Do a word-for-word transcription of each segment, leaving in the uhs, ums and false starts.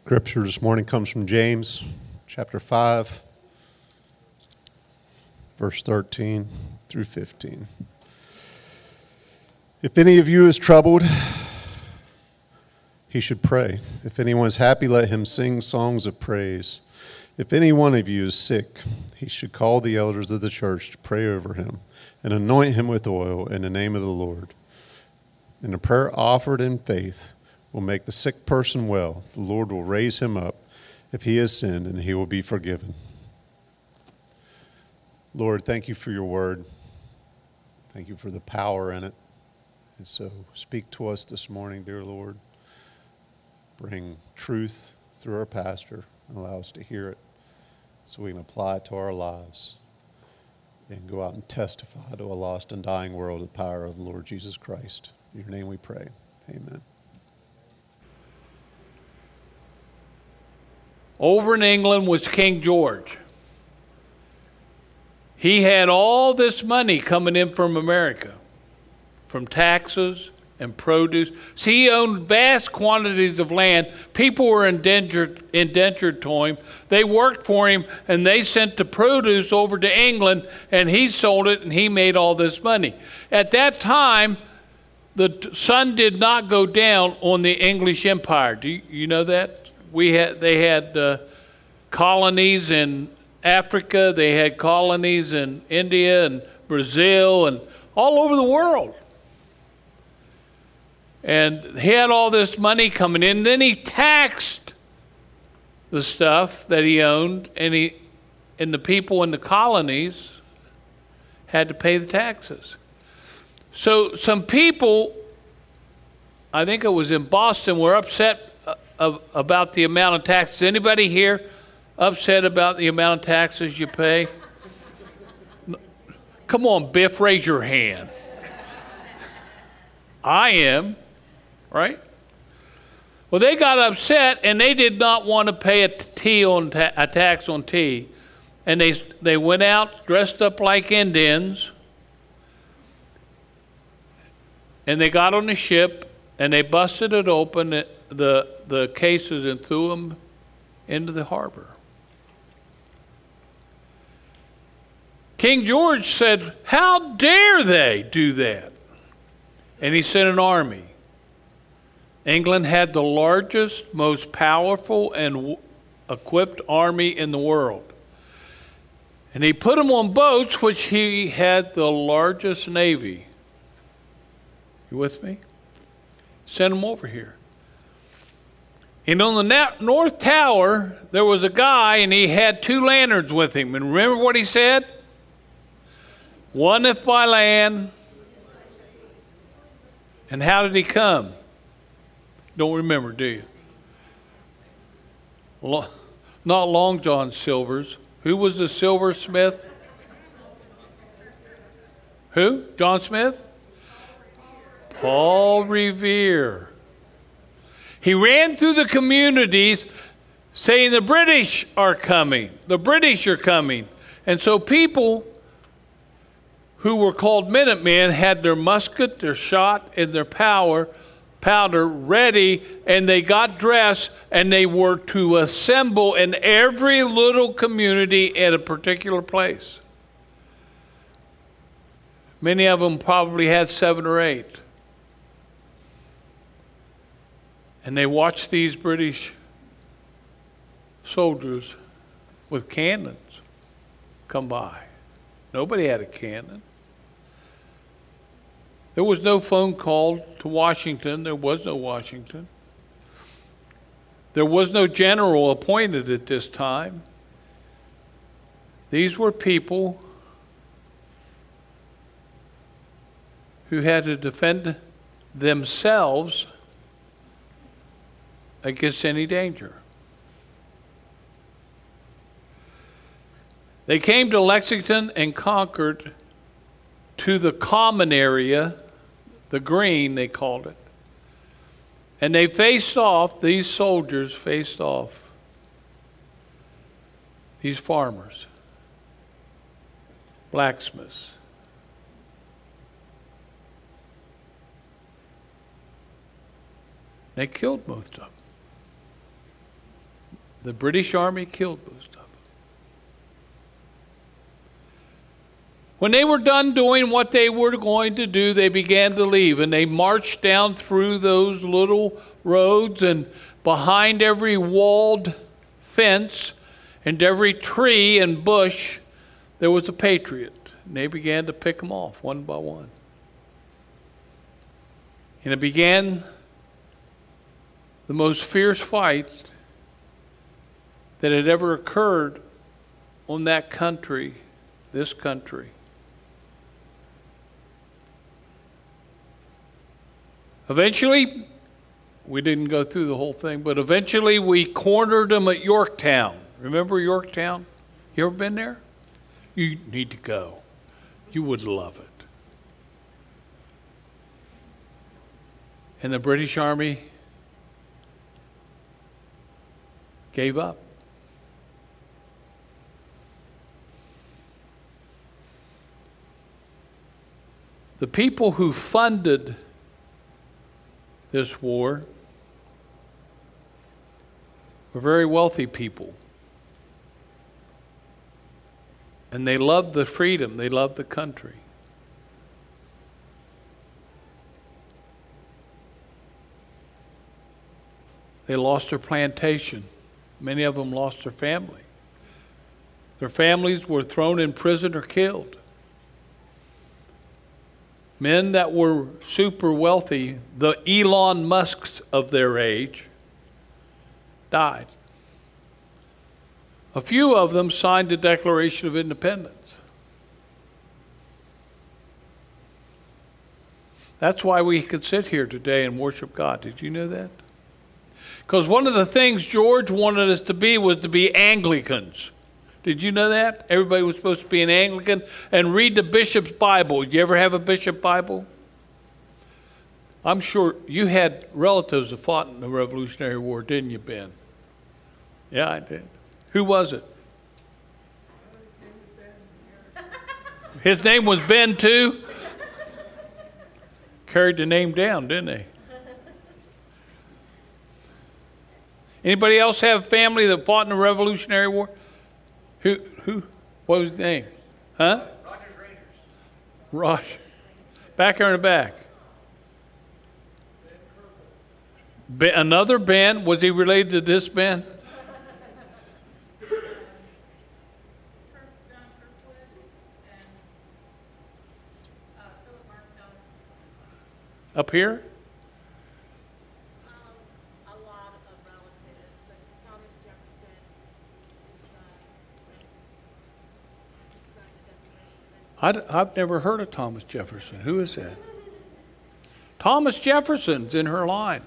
Scripture this morning comes from James chapter five, verse thirteen through fifteen. If any of you is troubled, he should pray. If anyone is happy, let him sing songs of praise. If any one of you is sick, he should call the elders of the church to pray over him and anoint him with oil in the name of the Lord. And a prayer offered in faith will make the sick person well. The Lord will raise him up if he has sinned, and he will be forgiven. Lord, thank you for your word. Thank you for the power in it. And so speak to us this morning, dear Lord. Bring truth through our pastor and allow us to hear it so we can apply it to our lives and go out and testify to a lost and dying world the power of the Lord Jesus Christ. In your name we pray. Amen. Over in England was King George. He had all this money coming in from America, from taxes and produce. See, he owned vast quantities of land. People were indentured, indentured to him. They worked for him, and they sent the produce over to England, and he sold it, and he made all this money. At that time, the sun did not go down on the English Empire. Do you, you know that? We had, they had uh, colonies in Africa, they had colonies in India and Brazil and all over the world. And he had all this money coming in. Then he taxed the stuff that he owned, and he, and the people in the colonies had to pay the taxes. So some people, I think it was in Boston, were upset Of, about the amount of taxes. Anybody here upset about the amount of taxes you pay? Come on, Biff, raise your hand. I am, right? Well, they got upset, and they did not want to pay a tea on ta- a tax on tea, and they they went out dressed up like Indians, and they got on the ship, and they busted it open. It, the the cases and threw them into the harbor. King George said, "How dare they do that?" And he sent an army. England had the largest, most powerful, and w- equipped army in the world. And he put them on boats, which he had the largest navy. You with me? Send them over here. And on the na- North Tower, there was a guy, and he had two lanterns with him. And remember what he said? One if by land. And how did he come? Don't remember, do you? Lo- not Long John Silver's. Who was the silversmith? Who? John Smith? Paul Revere. He ran through the communities saying the British are coming. The British are coming. And so people who were called Minutemen had their musket, their shot, and their power, powder ready, and they got dressed, and they were to assemble in every little community at a particular place. Many of them probably had seven or eight. And they watched these British soldiers with cannons come by. Nobody had a cannon. There was no phone call to Washington. There was no Washington. There was no general appointed at this time. These were people who had to defend themselves against any danger. They came to Lexington and conquered to the common area, the green they called it. And they faced off, these soldiers faced off these farmers, blacksmiths. They killed most of them. The British Army killed most of them. When they were done doing what they were going to do, they began to leave, and they marched down through those little roads, and behind every walled fence and every tree and bush, there was a patriot. And they began to pick them off one by one. And it began the most fierce fight that had ever occurred on that country, this country. Eventually, we didn't go through the whole thing, but eventually we cornered them at Yorktown. Remember Yorktown? You ever been there? You need to go. You would love it. And the British Army gave up. The people who funded this war were very wealthy people. And they loved the freedom. They loved the country. They lost their plantation. Many of them lost their family. Their families were thrown in prison or killed. Men that were super wealthy, the Elon Musks of their age, died. A few of them signed the Declaration of Independence. That's why we could sit here today and worship God. Did you know that? Because one of the things George wanted us to be was to be Anglicans. Did you know that? Everybody was supposed to be an Anglican and read the bishop's Bible. Did you ever have a bishop Bible? I'm sure you had relatives that fought in the Revolutionary War, didn't you, Ben? Yeah, I did. Who was it? His name was Ben, too? Carried the name down, didn't they? Anybody else have family that fought in the Revolutionary War? Who? Who? What was his name? Huh? Rogers Rangers. Roger. Back here in the back. Ben, another Ben. Was he related to this Ben? Up here? Um, a lot of relatives, but Thomas Jefferson, his son, his son, the Declaration. I'd, I've never heard of Thomas Jefferson. Who is that? Thomas Jefferson's in her line.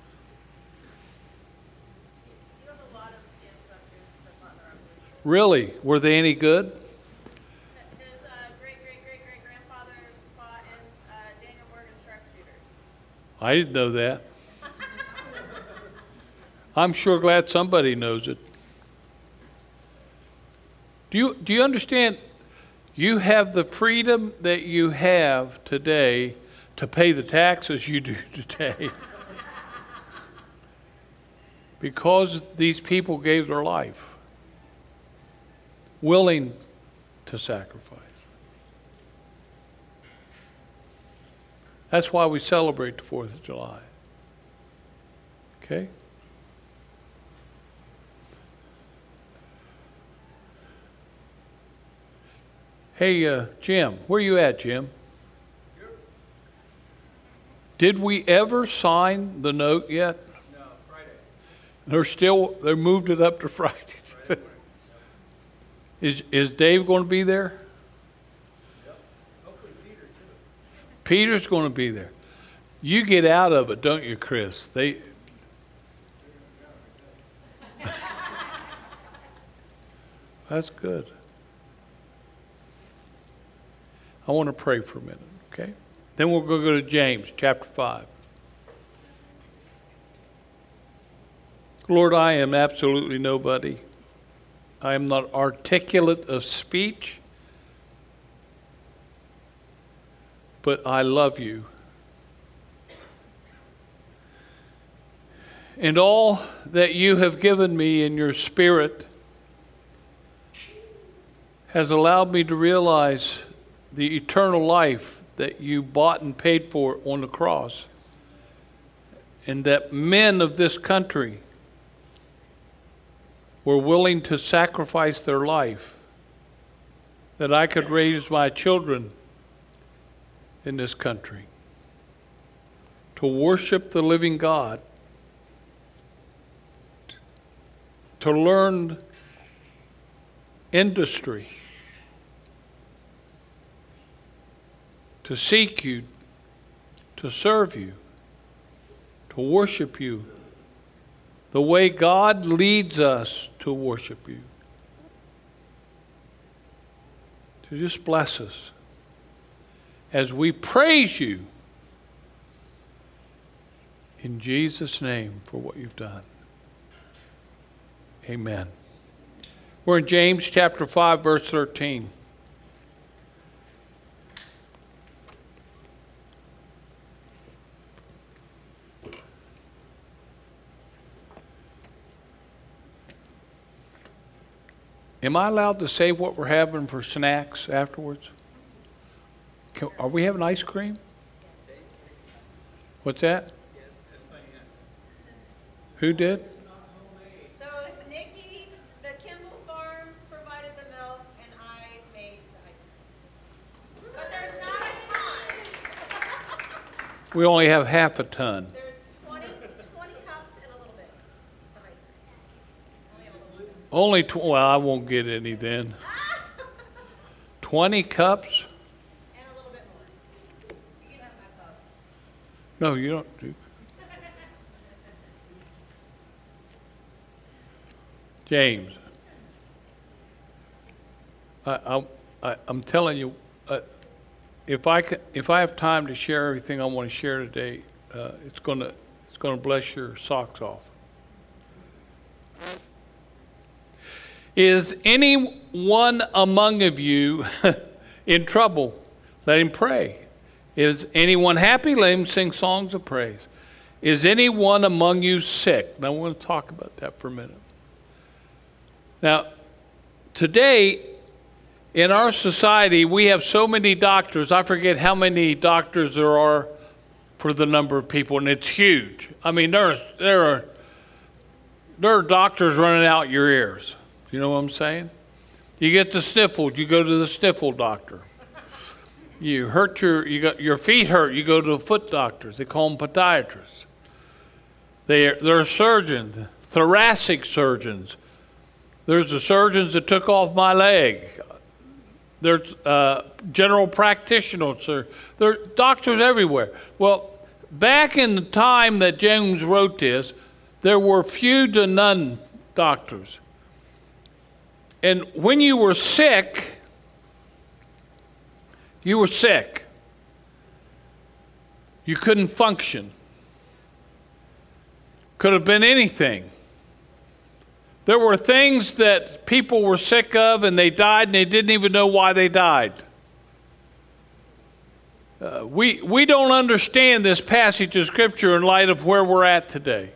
You have a lot of ancestors that fought in the Revolution. Really? Were they any good? His uh, great great great great grandfather fought in uh, Daniel Morgan sharpshooters. I didn't know that. I'm sure glad somebody knows it. Do you, do you understand? You have the freedom that you have today to pay the taxes you do today because these people gave their life, willing to sacrifice. That's why we celebrate the fourth of July. Okay? Hey, uh, Jim, where you at, Jim? Did we ever sign the note yet? No, Friday. They're still, they moved it up to Friday. Friday morning. Is, is Dave going to be there? Yep. Hopefully Peter too. Peter's going to be there. You get out of it, don't you, Chris? They. That's good. I want to pray for a minute, okay? Then we'll go, go to James chapter five. Lord, I am absolutely nobody. I am not articulate of speech, but I love you. And all that you have given me in your Spirit has allowed me to realize the eternal life that you bought and paid for on the cross, and that men of this country were willing to sacrifice their life that I could raise my children in this country to worship the living God, to learn industry, to seek you, to serve you, to worship you the way God leads us to worship you. To just bless us as we praise you in Jesus' name for what you've done. Amen. We're in James chapter five, verse thirteen. Am I allowed to say what we're having for snacks afterwards? Can, are we having ice cream? What's that? Who did? So Nikki, the Kimball Farm provided the milk, and I made the ice cream. But there's not a ton. We only have half a ton. There's twenty, twenty cups and a little bit of ice cream. Only a little bit. Only, tw- well, I won't get any then. twenty cups? And a little bit more. You can have my cup. No, you don't do. James, I, I, I, I'm telling you, uh, if I can, if I have time to share everything I want to share today, uh, it's gonna it's gonna bless your socks off. Is anyone among of you in trouble? Let him pray. Is anyone happy? Let him sing songs of praise. Is anyone among you sick? Now I want to talk about that for a minute. Now, today, in our society, we have so many doctors. I forget how many doctors there are for the number of people, and it's huge. I mean, there are, there are, there are doctors running out your ears. You know what I'm saying? You get the sniffles, you go to the sniffle doctor. You hurt your, you got your feet hurt, you go to the foot doctors. They call them podiatrists. They are, they're surgeons, thoracic surgeons. There's the surgeons that took off my leg. There's uh, general practitioners. There are doctors everywhere. Well, back in the time that James wrote this, there were few to none doctors. And when you were sick, you were sick. You couldn't function. Could have been anything. There were things that people were sick of and they died and they didn't even know why they died. Uh, we, we don't understand this passage of Scripture in light of where we're at today.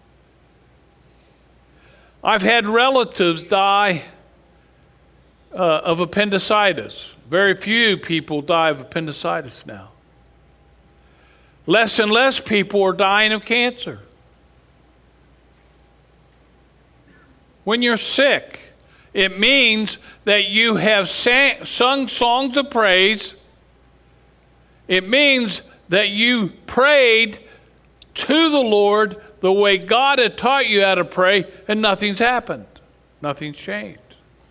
I've had relatives die uh, of appendicitis. Very few people die of appendicitis now. Less and less people are dying of cancer. When you're sick, it means that you have sang, sung songs of praise. It means that you prayed to the Lord the way God had taught you how to pray, and nothing's happened. Nothing's changed.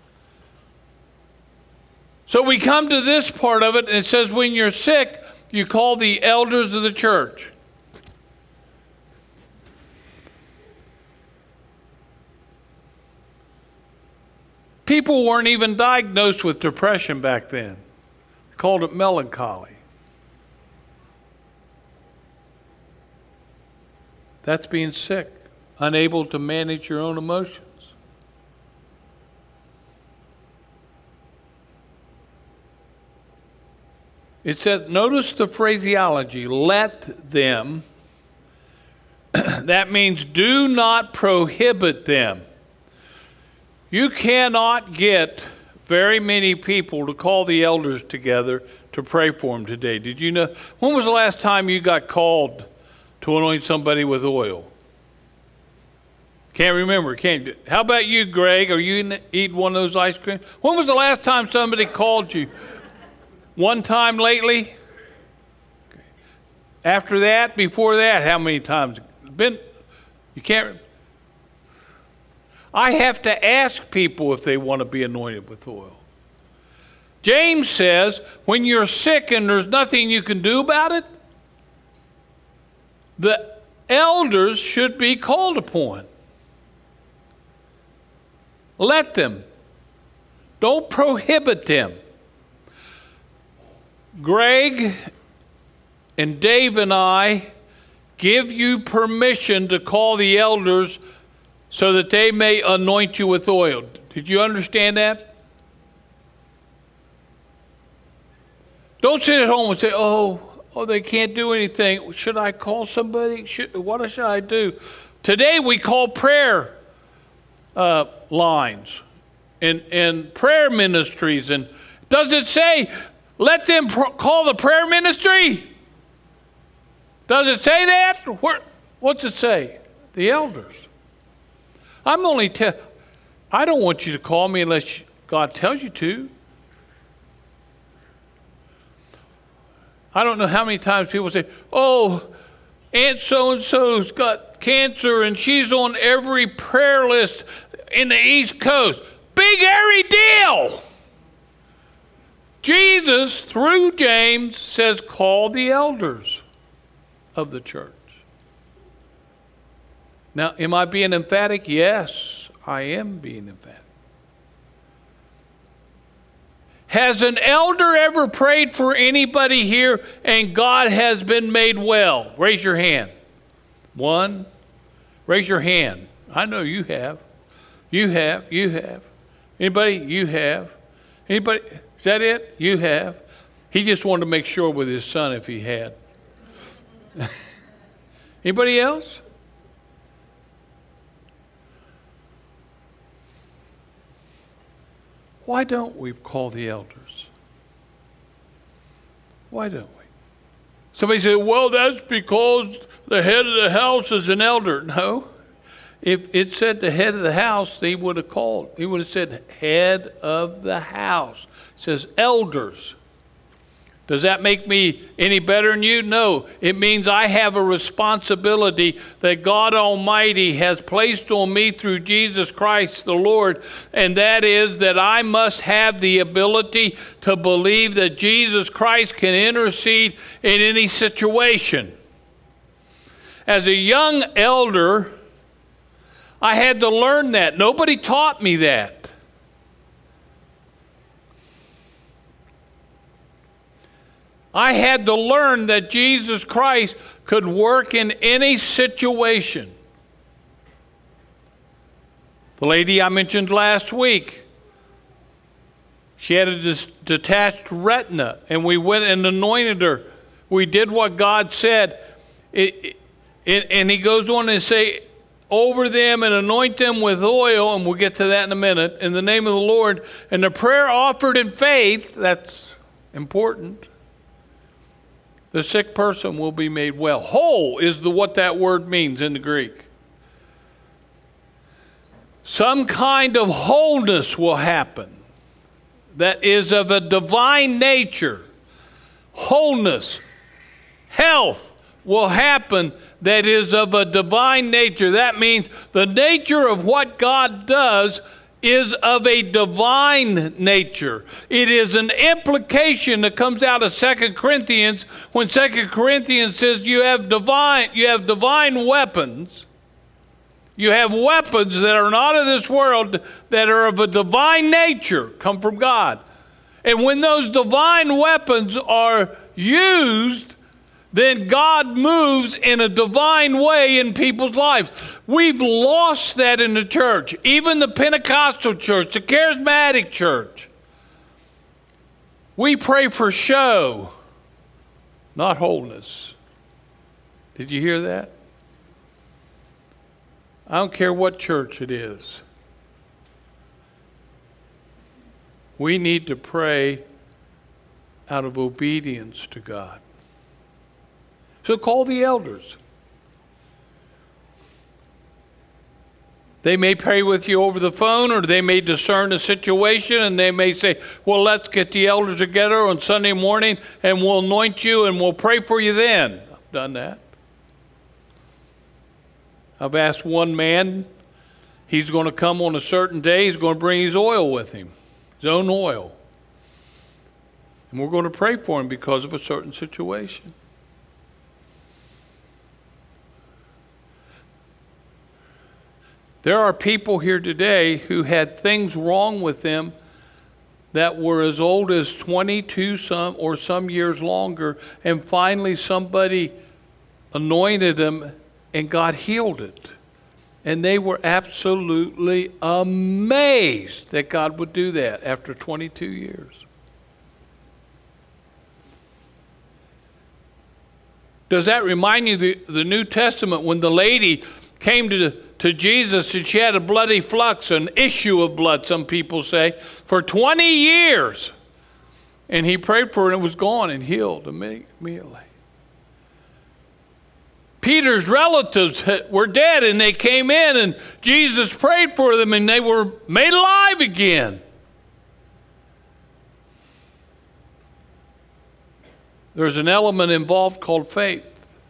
So we come to this part of it, and it says when you're sick, you call the elders of the church. People weren't even diagnosed with depression back then. They called it melancholy. That's being sick, unable to manage your own emotions. It says, notice the phraseology, let them That means do not prohibit them. You cannot get very many people to call the elders together to pray for them today. Did you know? When was the last time you got called to anoint somebody with oil? Can't remember, can't you? How about you, Greg? Are you eating one of those ice creams? When was the last time somebody called you? One time lately? After that? Before that? How many times? Been, you can't. I have to ask people if they want to be anointed with oil. James says, when you're sick and there's nothing you can do about it, the elders should be called upon. Let them. Don't prohibit them. Greg and Dave and I give you permission to call the elders so that they may anoint you with oil. Did you understand that? Don't sit at home and say, oh, oh, they can't do anything. Should I call somebody? Should, what should I do? Today we call prayer uh, lines and, and prayer ministries. And does it say, let them pro- call the prayer ministry? Does it say that? Where, what's it say? The elders. I'm only tell. I don't want you to call me unless God tells you to. I don't know how many times people say, oh, Aunt so-and-so's got cancer and she's on every prayer list in the East Coast. Big hairy deal. Jesus, through James, says, call the elders of the church. Now, am I being emphatic? Yes, I am being emphatic. Has an elder ever prayed for anybody here and God has been made well? Raise your hand. One. Raise your hand. I know you have. You have. You have. Anybody? You have. Anybody? Is that it? You have. He just wanted to make sure with his son if he had. Anybody else? Why don't we call the elders? Why don't we? Somebody said, well, that's because the head of the house is an elder. No. If it said the head of the house, they would have called. He would have said head of the house. It says elders. Does that make me any better than you? No. It means I have a responsibility that God Almighty has placed on me through Jesus Christ the Lord, and that is that I must have the ability to believe that Jesus Christ can intercede in any situation. As a young elder, I had to learn that. Nobody taught me that. I had to learn that Jesus Christ could work in any situation. The lady I mentioned last week, she had a dis- detached retina, and we went and anointed her. We did what God said. It, it, and he goes on and say, over them and anoint them with oil, and we'll get to that in a minute, in the name of the Lord. And the prayer offered in faith, that's important. The sick person will be made well. Whole is the what that word means in the Greek. Some kind of wholeness will happen that is of a divine nature. Wholeness, health will happen that is of a divine nature. That means the nature of what God does is of a divine nature. It is an implication that comes out of Second Corinthians when Second Corinthians says you have divine, you have divine weapons. You have weapons that are not of this world that are of a divine nature, come from God. And when those divine weapons are used, then God moves in a divine way in people's lives. We've lost that in the church, even the Pentecostal church, the charismatic church. We pray for show, not wholeness. Did you hear that? I don't care what church it is. We need to pray out of obedience to God. So call the elders. They may pray with you over the phone, or they may discern the situation, and they may say, well, let's get the elders together on Sunday morning, and we'll anoint you, and we'll pray for you then. I've done that. I've asked one man, he's going to come on a certain day, he's going to bring his oil with him, his own oil. And we're going to pray for him because of a certain situation. There are people here today who had things wrong with them that were as old as twenty-two some or some years longer, and finally somebody anointed them and God healed it. And they were absolutely amazed that God would do that after twenty-two years. Does that remind you of the, the New Testament when the lady came to, to Jesus and she had a bloody flux, an issue of blood, some people say, for twenty years. And he prayed for her and it was gone and healed immediately. Peter's relatives were dead and they came in and Jesus prayed for them and they were made alive again. There's an element involved called faith.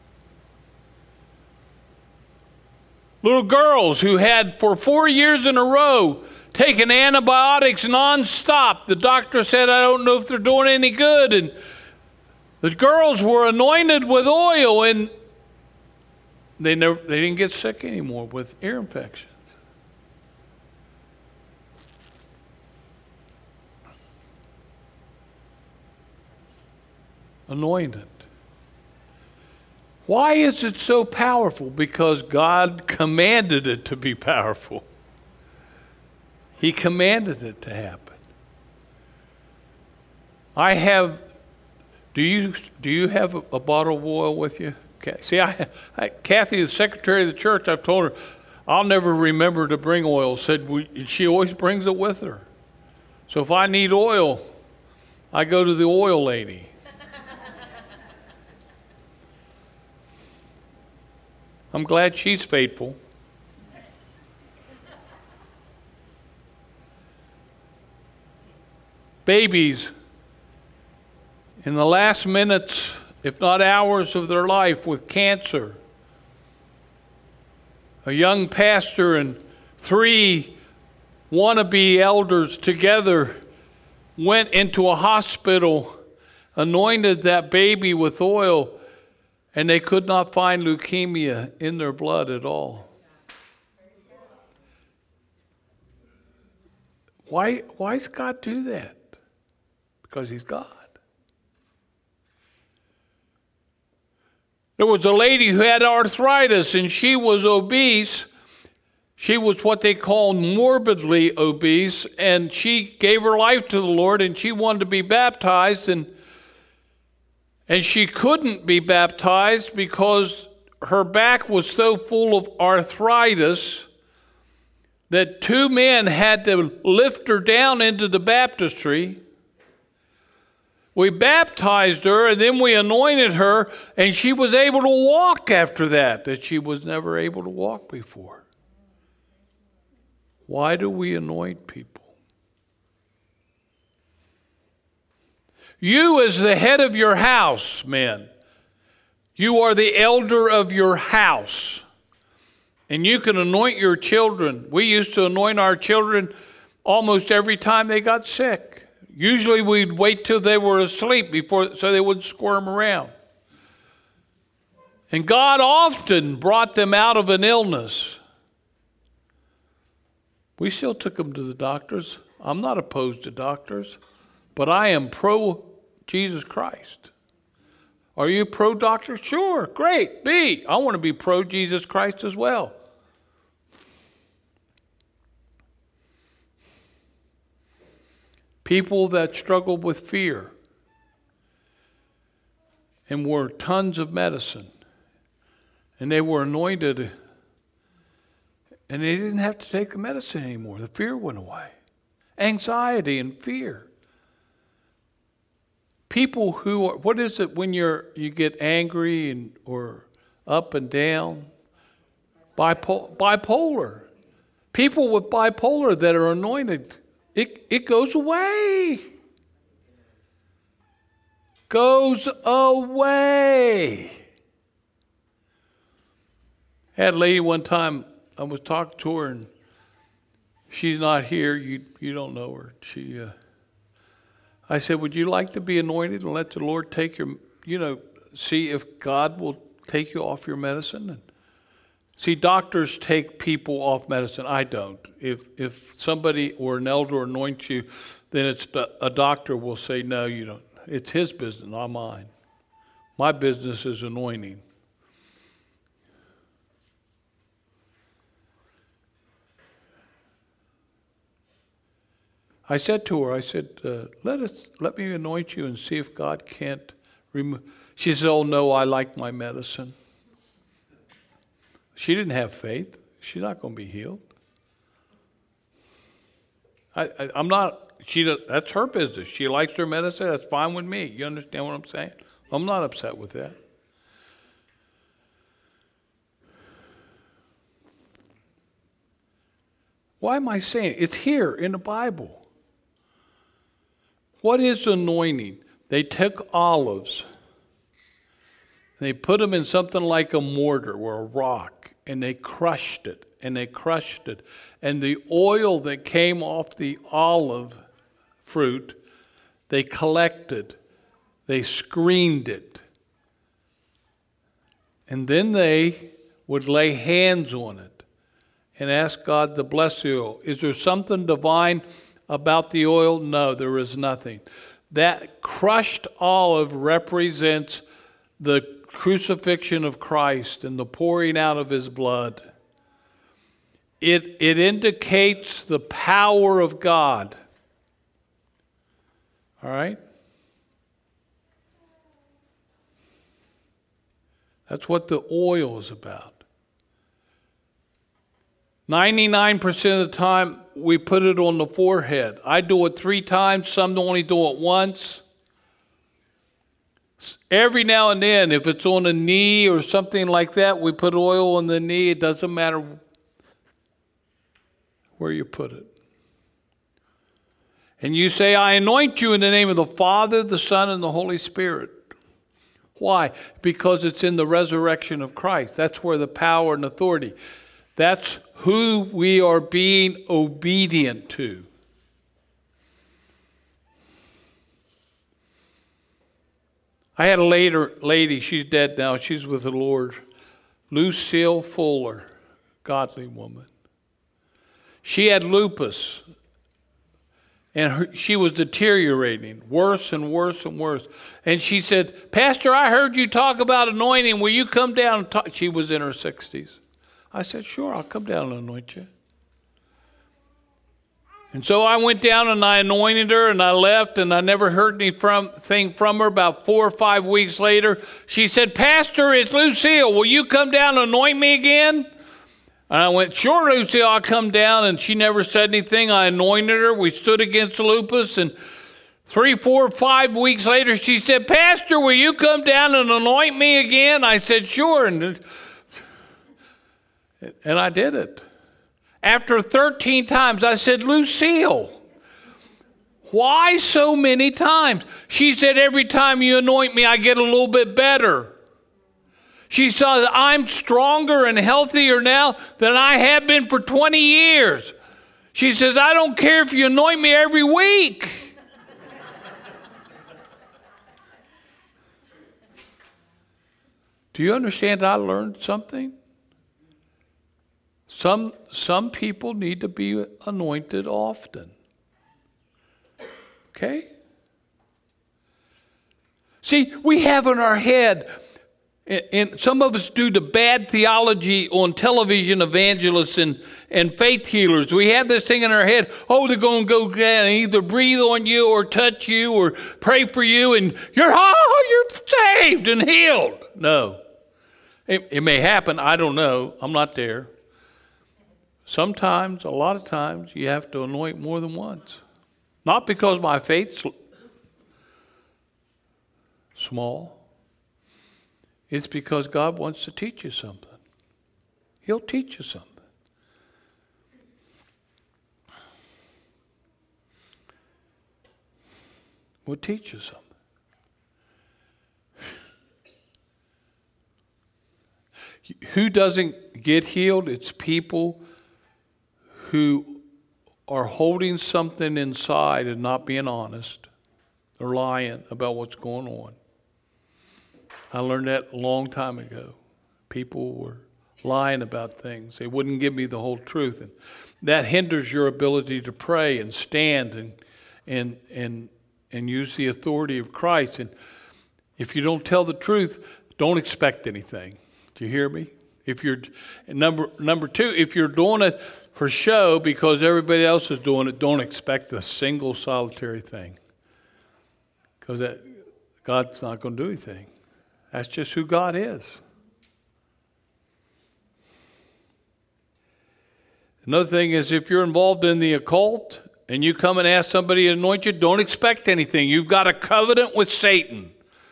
Little girls who had for four years in a row taken antibiotics nonstop. The doctor said, I don't know if they're doing any good. And the girls were anointed with oil and they never they didn't get sick anymore with ear infections. Anointed. Why is it so powerful? Because God commanded it to be powerful. He commanded it to happen. I have, do you do you have a, a bottle of oil with you? Okay. See, I, I, Kathy, the secretary of the church, I've told her, I'll never remember to bring oil. Said we, she always brings it with her. So if I need oil, I go to the oil lady. I'm glad she's faithful. Babies, in the last minutes, if not hours of their life with cancer, a young pastor and three wannabe elders together went into a hospital, anointed that baby with oil, and they could not find leukemia in their blood at all. Why, why does God do that? Because He's God. There was a lady who had arthritis and she was obese. She was what they call morbidly obese, and she gave her life to the Lord and she wanted to be baptized, and And she couldn't be baptized because her back was so full of arthritis that two men had to lift her down into the baptistry. We baptized her and then we anointed her, and she was able to walk after that, that she was never able to walk before. Why do we anoint people? You as the head of your house, men, you are the elder of your house. And you can anoint your children. We used to anoint our children almost every time they got sick. Usually we'd wait till they were asleep before, so they wouldn't squirm around. And God often brought them out of an illness. We still took them to the doctors. I'm not opposed to doctors, but I am pro Jesus Christ. Are you pro doctor? Sure, great, be. I want to be pro Jesus Christ as well. People that struggled with fear and were tons of medicine, and they were anointed And they didn't have to take the medicine anymore. The fear went away. Anxiety and fear. People who are, what is it when you're you get angry and or up and down? Bipolar. bipolar. People with bipolar that are anointed, it, it goes away. Goes away. I had a lady one time, I was talking to her, and she's not here. You you don't know her. She, uh, I said, would you like to be anointed and let the Lord take your, you know, see if God will take you off your medicine? And see, doctors take people off medicine. I don't. If if somebody or an elder anoints you, then it's a doctor will say, no, you don't. It's his business, not mine. My business is anointing. I said to her, I said, uh, let us, let me anoint you and see if God can't remove. She said, oh no, I like my medicine. She didn't have faith. She's not going to be healed. I, I, I'm not, she, that's her business. She likes her medicine. That's fine with me. You understand what I'm saying? I'm not upset with that. Why am I saying it? It's here in the Bible. What is anointing? They took olives, they put them in something like a mortar or a rock, and they crushed it, and they crushed it. And the oil that came off the olive fruit, they collected, they screened it. And then they would lay hands on it and ask God to bless the oil. Is there something divine about the oil? No, there is nothing. That crushed olive represents the crucifixion of Christ and the pouring out of his blood. It, it indicates the power of God. All right? That's what the oil is about. ninety-nine percent of the time, we put it on the forehead. I do it three times. Some only do it once. Every now and then, if it's on a knee or something like that, we put oil on the knee. It doesn't matter where you put it. And you say, I anoint you in the name of the Father, the Son, and the Holy Spirit. Why? Because it's in the resurrection of Christ. That's where the power and authority. That's who we are being obedient to. I had a later lady, she's dead now, she's with the Lord, Lucille Fuller, godly woman. She had lupus, and her, she was deteriorating, worse and worse and worse. And she said, Pastor, I heard you talk about anointing. Will you come down and talk? She was in her sixties. I said, sure, I'll come down and anoint you. And so I went down and I anointed her, and I left, and I never heard anything from her. About four or five weeks later, she said, Pastor, it's Lucille. Will you come down and anoint me again? And I went, sure, Lucille, I'll come down. And she never said anything. I anointed her. We stood against the lupus, and three, four, five weeks later, she said, Pastor, will you come down and anoint me again? I said, sure. And, and I did it. After thirteen times, I said, Lucille, why so many times? She said, every time you anoint me, I get a little bit better. She said, I'm stronger and healthier now than I have been for twenty years. She says, I don't care if you anoint me every week. Do you understand I learned something? Some, some people need to be anointed often. Okay? See, we have in our head, and, and some of us do the bad theology on television, evangelists and, and faith healers. We have this thing in our head, oh, they're going to go and either breathe on you or touch you or pray for you, and you're, oh, you're saved and healed. No. It, it may happen. I don't know. I'm not there. sometimes, a lot of times, you have to anoint more than once. Not because my faith's small. It's because God wants to teach you something. He'll teach you something. We'll teach you something. Who doesn't get healed? It's people who are holding something inside and not being honest. They're lying about what's going on. I learned that a long time ago. People were lying about things. They wouldn't give me the whole truth. And that hinders your ability to pray and stand and and and and use the authority of Christ. And if you don't tell the truth, don't expect anything. Do you hear me? If you're number number two, if you're doing it for show because everybody else is doing it, don't expect a single solitary thing. Because that God's not going to do anything. That's just who God is. Another thing is if you're involved in the occult and you come and ask somebody to anoint you, don't expect anything. You've got a covenant with Satan.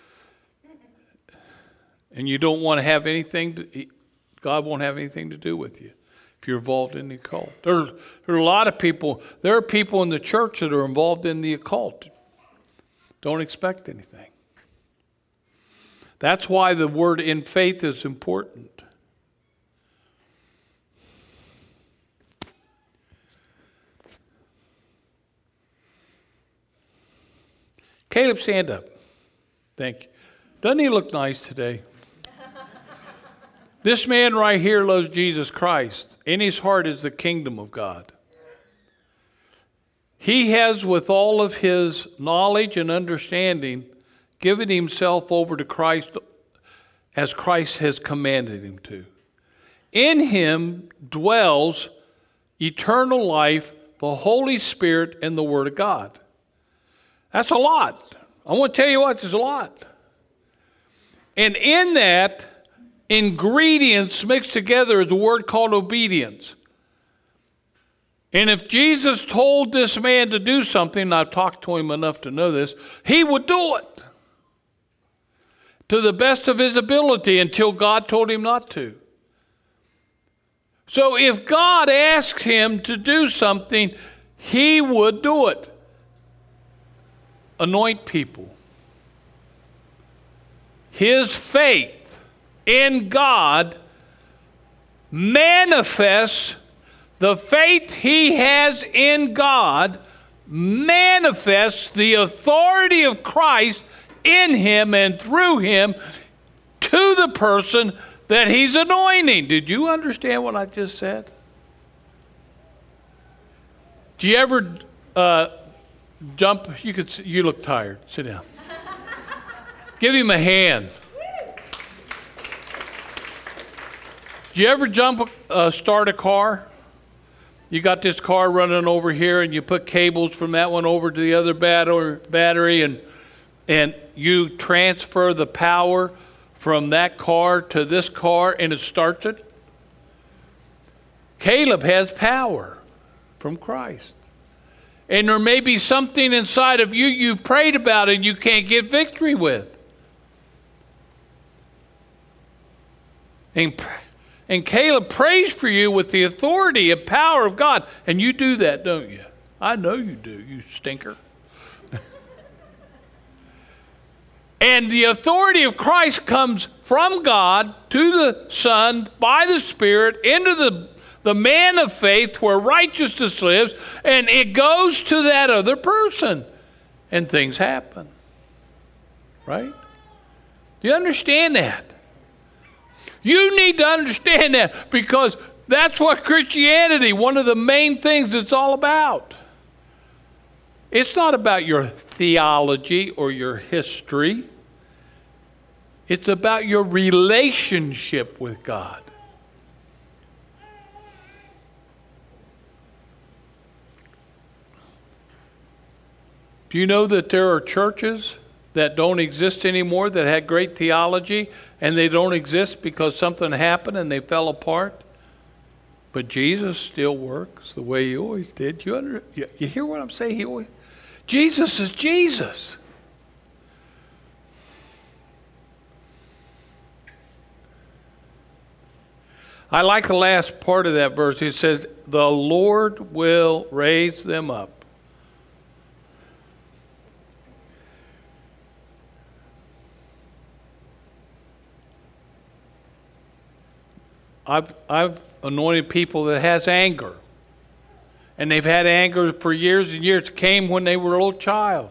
And you don't want to have anything, to, God won't have anything to do with you if you're involved in the occult. There, there are a lot of people, there are people in the church that are involved in the occult. Don't expect anything. That's why the word in faith is important. Caleb, stand up. Thank you. Doesn't he look nice today? This man right here loves Jesus Christ. In his heart is the kingdom of God. He has, with all of his knowledge and understanding, given himself over to Christ as Christ has commanded him to. In him dwells eternal life, the Holy Spirit, and the Word of God. That's a lot. I want to tell you what, there's a lot. And in that, ingredients mixed together is a word called obedience. And if Jesus told this man to do something, and I've talked to him enough to know this, he would do it to the best of his ability until God told him not to. So if God asked him to do something, he would do it. Anoint people. His faith in God manifests the faith he has in God, manifests the authority of Christ in him and through him to the person that he's anointing. Did you understand what I just said? Do you ever uh, jump? You could. You look tired. Sit down. Give him a hand. Do you ever jump, uh, start a car? You got this car running over here, and you put cables from that one over to the other battery, battery, and and you transfer the power from that car to this car, and it starts it. Caleb has power from Christ. And there may be something inside of you you've prayed about and you can't get victory with. And, and Caleb prays for you with the authority and power of God. And you do that, don't you? I know you do, you stinker. And the authority of Christ comes from God to the Son by the Spirit into the, the man of faith where righteousness lives, and it goes to that other person, and things happen. Right? Do you understand that? You need to understand that, because that's what Christianity, one of the main things it's all about. It's not about your theology or your history. It's about your relationship with God. Do you know that there are churches that don't exist anymore that had great theology, and they don't exist because something happened and they fell apart? But Jesus still works the way he always did. You, under, you, you hear what I'm saying? He always, Jesus is Jesus. I like the last part of that verse. It says, the Lord will raise them up. I've, I've anointed people that has anger. And they've had anger for years and years. It came when they were a little child.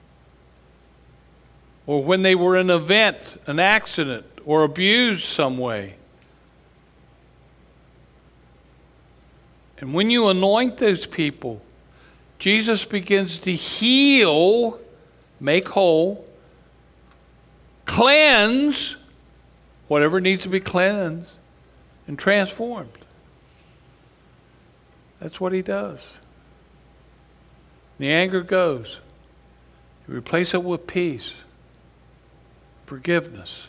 Or when they were in an event, an accident, or abused some way. And when you anoint those people, Jesus begins to heal, make whole, cleanse whatever needs to be cleansed, and transformed. That's what he does. The anger goes. You replace it with peace, forgiveness.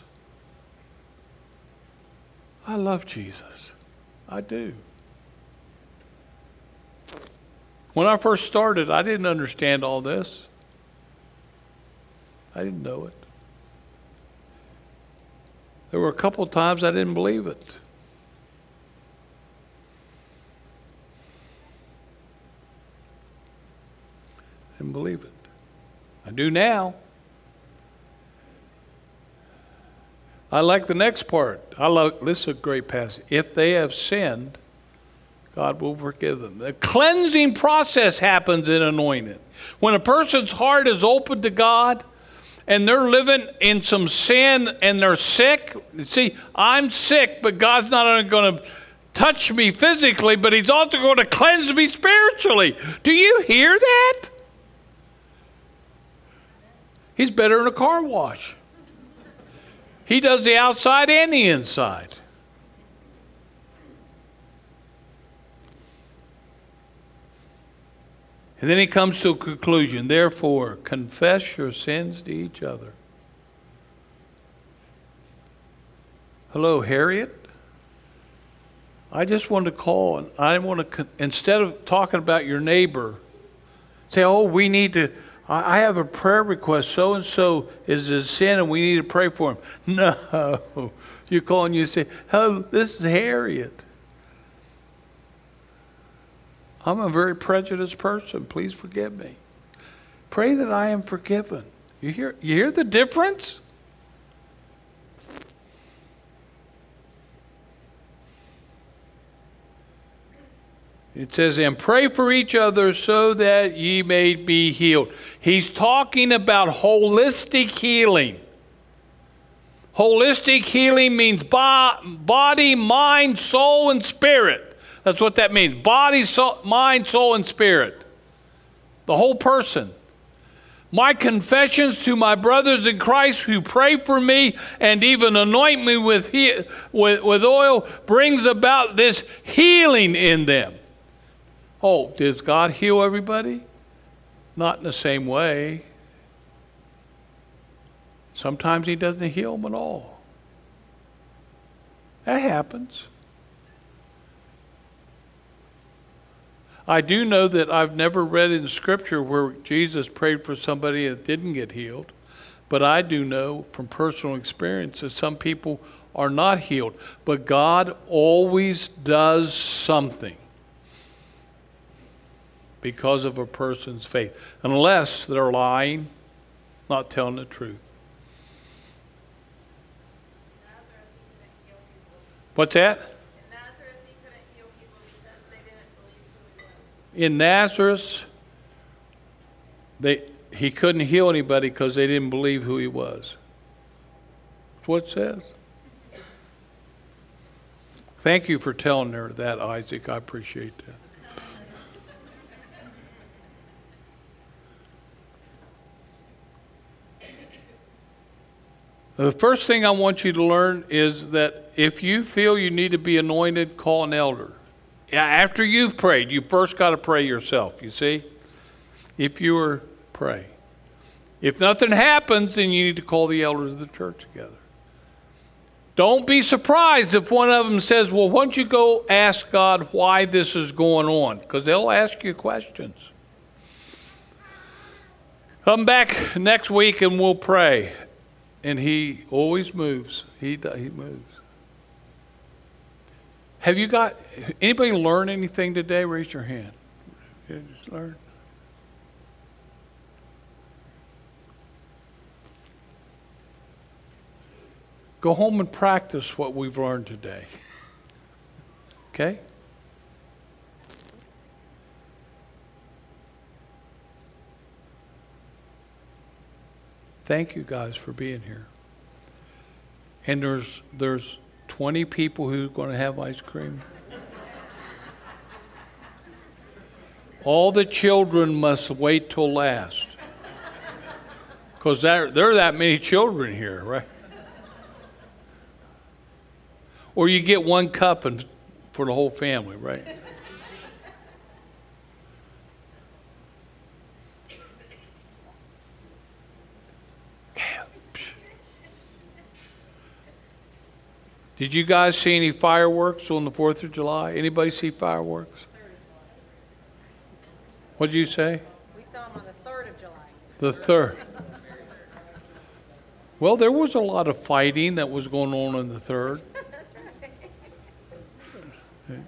I love Jesus. I do. When I first started, I didn't understand all this. I didn't know it. There were a couple of times I didn't believe it. I didn't believe it. I do now. I like the next part. I love, this is a great passage. If they have sinned, God will forgive them. The cleansing process happens in anointing. When a person's heart is open to God and they're living in some sin and they're sick, see, I'm sick, but God's not only going to touch me physically, but he's also going to cleanse me spiritually. Do you hear that? He's better than a car wash. He does the outside and the inside. And then he comes to a conclusion. Therefore, confess your sins to each other. Hello, Harriet. I just wanted to call, and I want to, instead of talking about your neighbor, say, oh, we need to, I have a prayer request. So-and-so is a sin, and we need to pray for him. No. You call and you say, oh, this is Harriet. I'm a very prejudiced person. Please forgive me. Pray that I am forgiven. You hear, you hear the difference? It says, and pray for each other so that ye may be healed. He's talking about holistic healing. Holistic healing means body, mind, soul, and spirit. That's what that means. Body, soul, mind, soul, and spirit. The whole person. My confessions to my brothers in Christ who pray for me and even anoint me with, he, with, with oil brings about this healing in them. Oh, does God heal everybody? Not in the same way. Sometimes he doesn't heal them at all. That happens. I do know that I've never read in Scripture where Jesus prayed for somebody that didn't get healed. But I do know from personal experience that some people are not healed. But God always does something because of a person's faith. Unless they're lying, not telling the truth. What's that? In Nazareth, they, he couldn't heal anybody because they didn't believe who he was. That's what it says. Thank you for telling her that, Isaac. I appreciate that. The first thing I want you to learn is that if you feel you need to be anointed, call an elder. After you've prayed, you first got to pray yourself, you see? If you are, pray. If nothing happens, then you need to call the elders of the church together. Don't be surprised if one of them says, well, why don't you go ask God why this is going on? Because they'll ask you questions. Come back next week and we'll pray. And he always moves. He, he moves. Have you got, anybody learn anything today? Raise your hand. You just learn. Go home and practice what we've learned today. Okay? Thank you guys for being here. And there's there's twenty people who are going to have ice cream. All the children must wait till last. Because there, there are that many children here, right? Or you get one cup and, for the whole family, right? Did you guys see any fireworks on the fourth of July? Anybody see fireworks? What did you say? We saw them on the third of July. The third. Well, there was a lot of fighting that was going on on the third. That's right.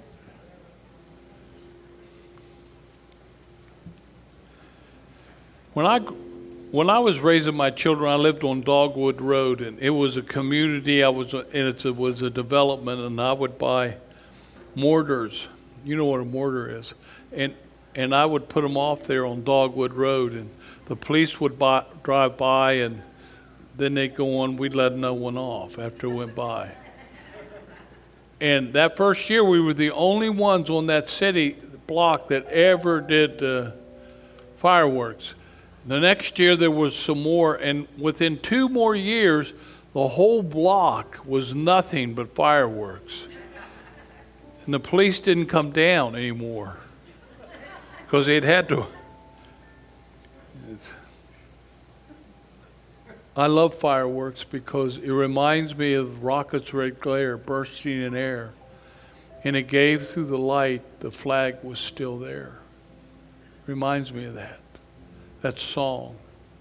When I, when I was raising my children, I lived on Dogwood Road, and it was a community. I was, and it was a development, and I would buy mortars. You know what a mortar is, and and I would put them off there on Dogwood Road, and the police would buy, drive by, and then they'd go on. We'd let no one off after it went by. And that first year, we were the only ones on that city block that ever did uh, fireworks. The next year, there was some more, and within two more years, the whole block was nothing but fireworks. And the police didn't come down anymore because they'd had to. It's, I love fireworks because it reminds me of rockets' red glare bursting in air. And it gave through the light, the flag was still there. Reminds me of that, that song.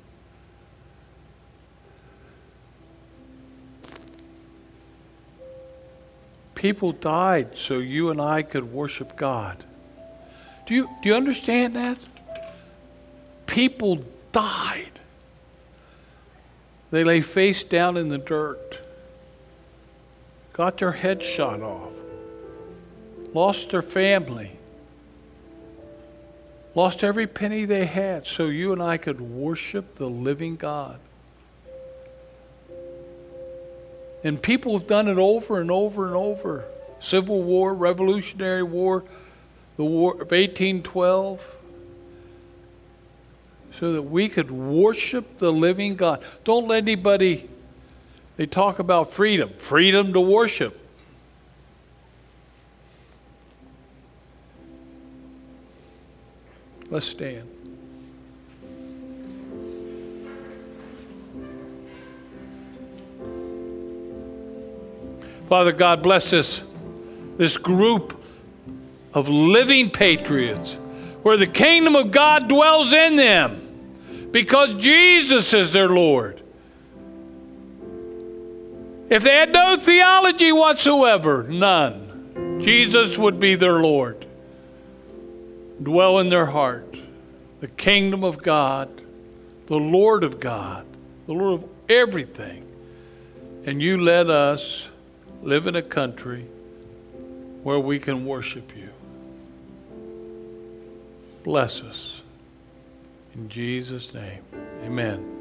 People died so you and I could worship God. Do you, do you understand that? People died. They lay face down in the dirt, got their head shot off, lost their family, lost every penny they had so you and I could worship the living God. And people have done it over and over and over. Civil War, Revolutionary War, the War of eighteen twelve, so that we could worship the living God. Don't let anybody, they talk about freedom, freedom to worship. Let's stand. Father God, bless this, this group of living patriots where the kingdom of God dwells in them because Jesus is their Lord. If they had no theology whatsoever, none, Jesus would be their Lord. Dwell in their heart, the kingdom of God, the Lord of God, the Lord of everything. And you let us live in a country where we can worship you. Bless us. In Jesus' name, amen.